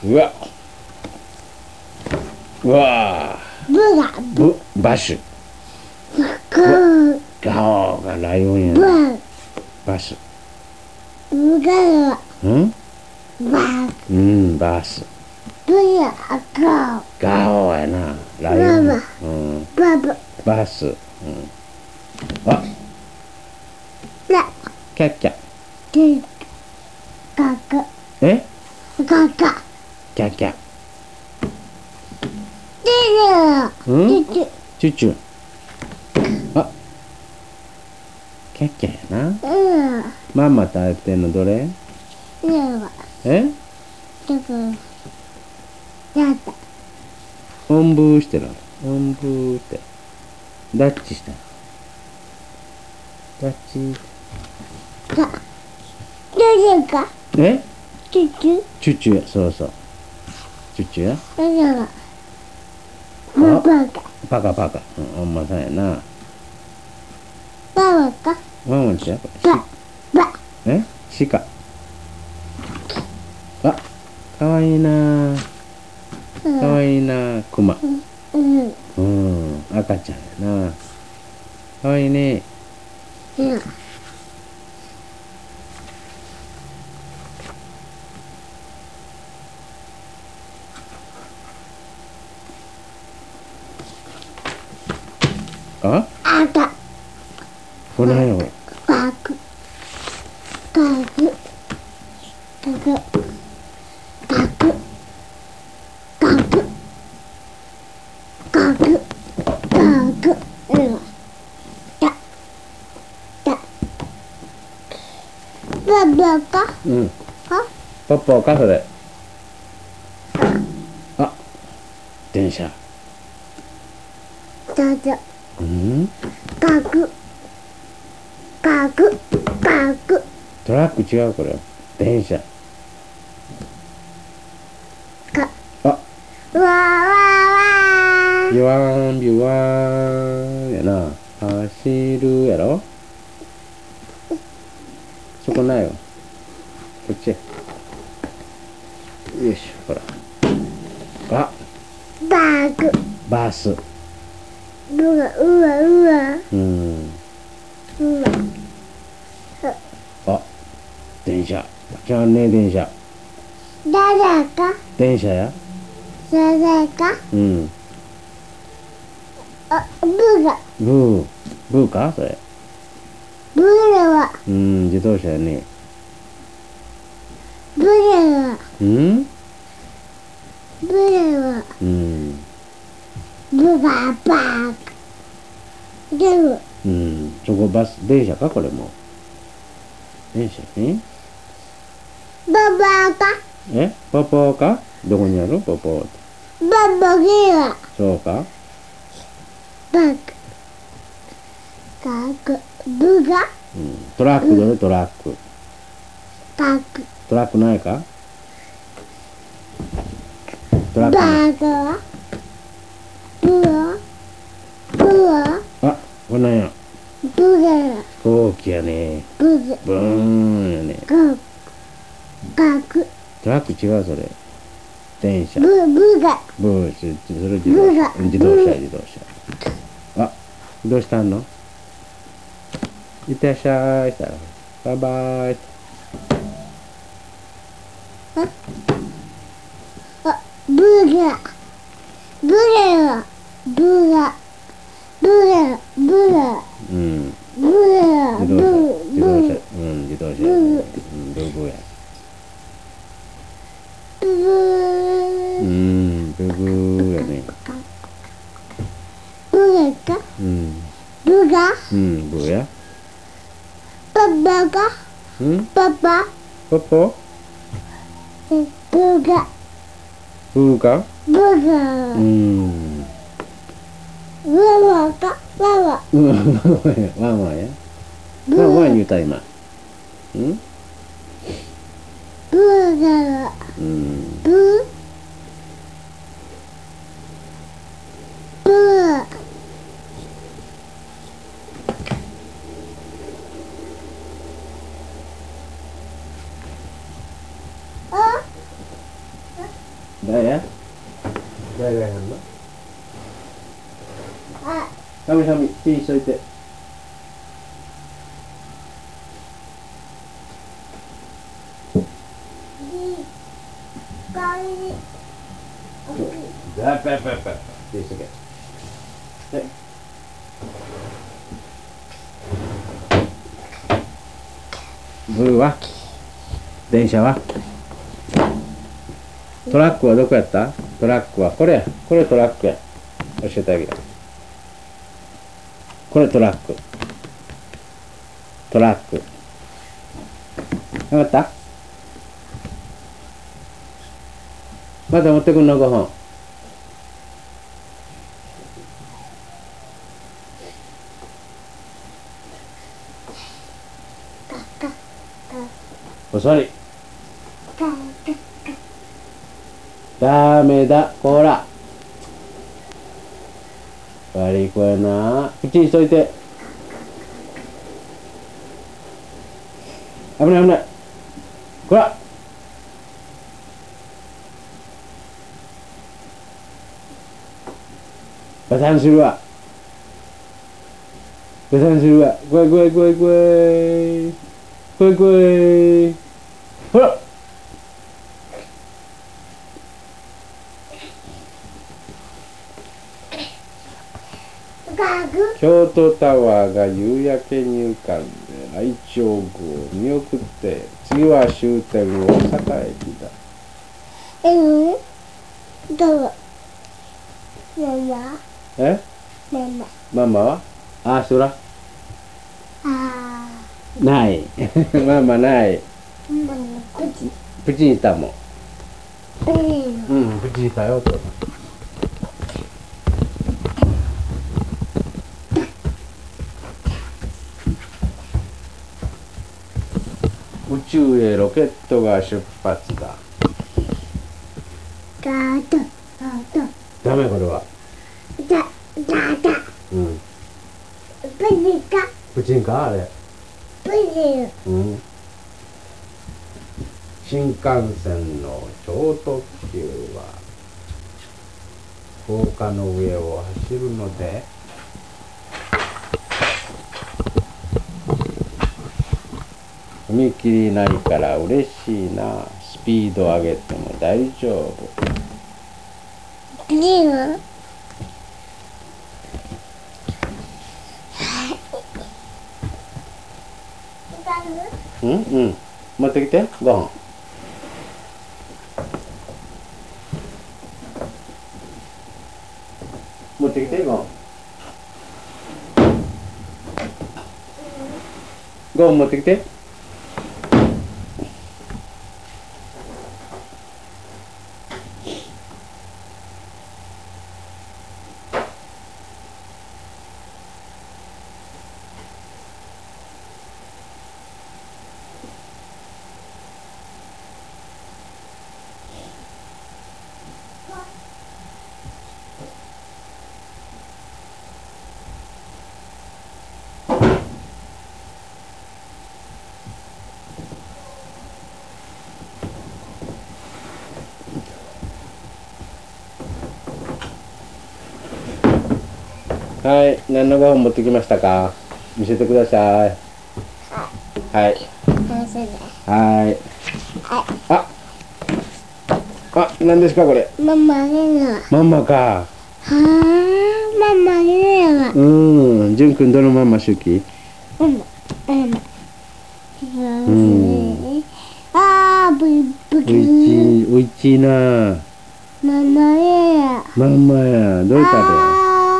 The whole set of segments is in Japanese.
うわうわバシュガオがライオンやね。バスうんうんバスガオやなライオンうんバスうんあキャッキャえキャッキャうんチュチュあキャッキャやなママと会ってんのどれえおんぶしてるおんぶってダッチしたダッチえチュチュやそうそうチュチュやパカパカうんほんまさんやなワンワンちゃうこれえ鹿あかわいいなかわいいなクマうん赤ちゃんやなかわいいねあこれようんポッポかそれあ電車うんトラック違うこれ電車あビュワーンビュワーンやな走るやろそこないよこっちよいしょほらあバスうんあ電車じゃあね電車電車やうんブーかそれうん自動車やねうんうんうんそこバス電車かこれも電車えポポかどこにあるポポってそうかうんトラックどれトラックトラックないかトラックないあこんなんや飛行機やねブーンやねトラック違うそれ電車ブーそれ自動車あどうしたんのいってらっしゃいしたらバイバイうん自動車やねうんブーブーやうんブーブーやねうんブーやうんポポブーかうんワンワンやワンワン言うた今うんうん誰誰がやんの？サミサミ、ティーしといて。ティーしとけ。はい。ブーは？電車は？トラックはどこやった？トラックはこれや。これトラックや。教えてあげる。これトラック。トラック。わかった？また持ってくんの5本。お座り。ダメだ、こら。悪い子やな。口にしといて。危ない危ない。こら。バタンするわ。バタンするわ。怖い怖い怖い怖い。怖い怖い。ほら。京都タワーが夕焼けに浮かんで愛鳥号を見送って次は終点大阪駅だ。 どう？ママ。 え？ ママ。 ママは？あ、そら。 あない。ママない。 ママプチ。 プチにしたもん。 プチ。 うん、プチにしたよと。宇宙へロケットが出発だ。ダメこれは。うん。プチンかあれ。うん。新幹線の超特急は高架の上を走るので踏切ないから嬉しいな。スピード上げても大丈夫。うんうん。持ってきて5本。持ってきて5本。5本持ってきて。はい、何の5本持ってきましたか？見せてください。はい。はい。あ、何ですかこれ？ ママね。 ママか。 ママね。 じゅんくんどのママ好き？ ママ。 おいしいな。 ママね。 ママや。どう食べ？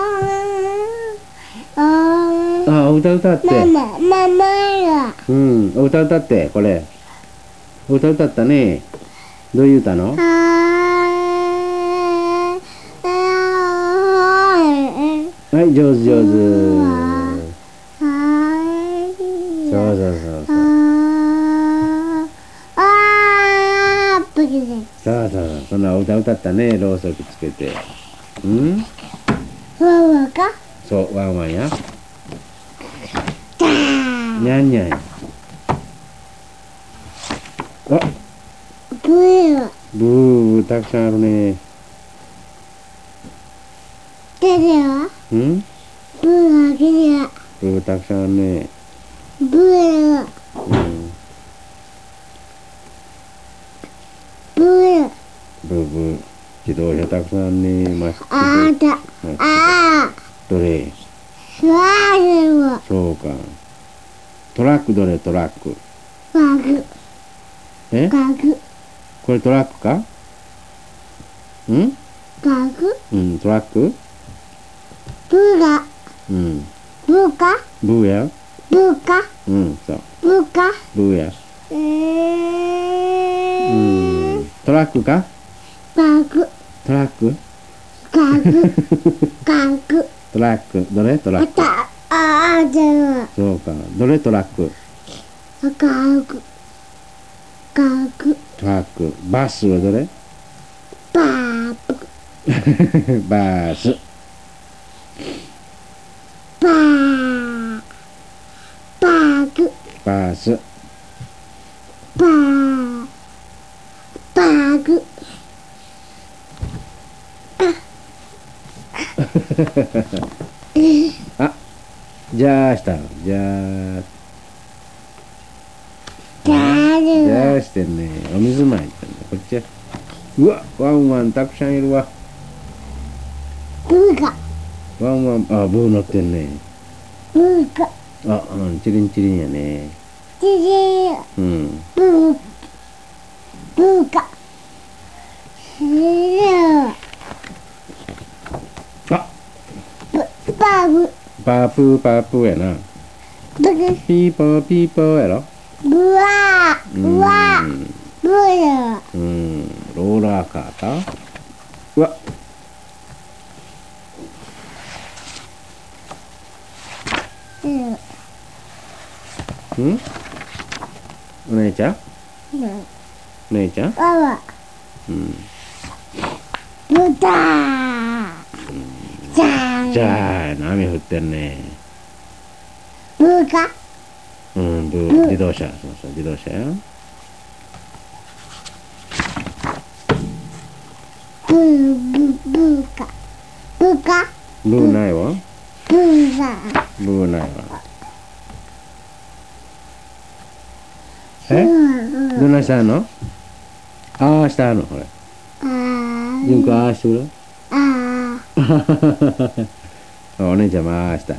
あ、お歌歌って。 ママや。 お歌歌って、これ。お歌歌ったね。どういう歌の？はい、上手上手。そうそうそうそう。そうそうそう。そんなお歌歌ったね。ろうそくつけて。 ワンワンか？ そう、ワンワンや。にゃんにゃん。あ、 ブー。 ブー、たくさんあるね。 手ではうん？ ブーが手ではブー、たくさんあるね。 ブーがうん。 ブーブーブー。自動車たくさんあるね。 あーだあどれ？ ースワールはそうか。トラックどれ？トラック。 バグえ？ バグこれトラックか？ん？ バグうん、トラック？ ブーがうん。 ブーかブーや。 ブーかうん、そう。 ブーかブーや。トラックか？ バグトラック？ バグバグトラック。どれ？トラック。 あーじゃそうか。どれ？トラック。 あガグガグトラック。バスはどれ？ バーブバース。 バーバーグバース。 バーバーグあ、じゃあした。じゃあ。 じゃあるじゃあしてんね。お水まいてんね。こっちや。うわ、ワンワンたくさんいるわ。 ブーがワンワン、あ、ブー乗ってんね。 ブーがあ、うん、チリンチリンやね。 チリうん。 ブーブーがシルあ、 バーグパープーパープーやな。 ブーピーポーピーポーやろ。 ブワーブワーブーうん、ローラーカーか。うわ、うんお姉ちゃんお姉ちゃんワワうん。 ブターじゃーじゃあ、雨降ってんね。 ブーかうん、自動車。そうそう、自動車や。 ブーブーかブーかブーないわ。 ブーがブーないわ。えどないしたの？ああしたのこれ。ゆんこああしてくれ。お姉ちゃんもああしたい。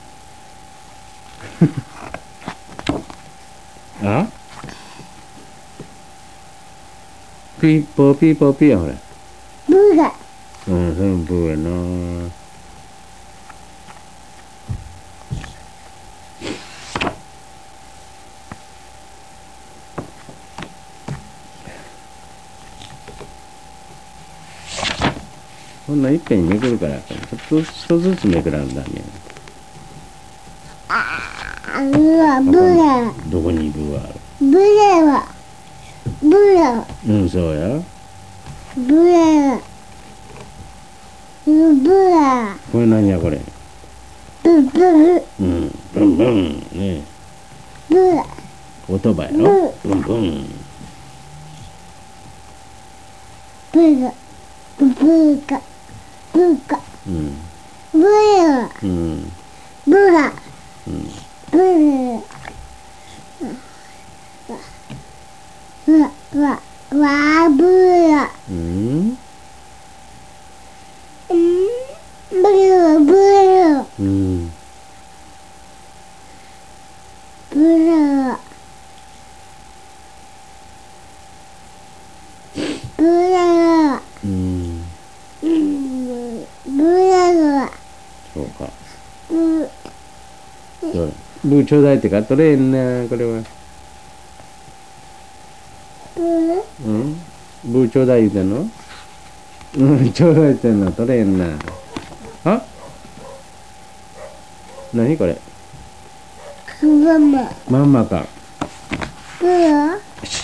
あピーポーピーポーピーやほれ。 ブーがうん、それもブーやな。こんないっぺんにめくるから、ちょっと一つずつめくらんだね。 うわブーがどこにブーある？ ブーがブーがうん、そうや。 ブーがブーがこれ何やこれ。 ブーブーうん、ブンブン。ねブーが音ばやろ。ブンブン。 ブーがブーがブーがうん、 ブーがうん、 ブーがうん。 ブーうわうわうわブーがうんブーブーうん。 ブーブーうん。 ブーそうか。 ブーどれブーちょうだいってか取れんな、これは。 ブーうん、ブーちょうだい言うてんの？うん、ちょうだい言ってんの取れんな。あ、何これ。 ママまんまか。 ブー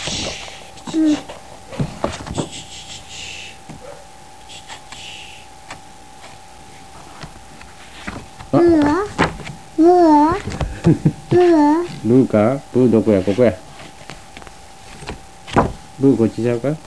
ブーブーブーブーかブーどこやここや。ブーこっちちゃうか。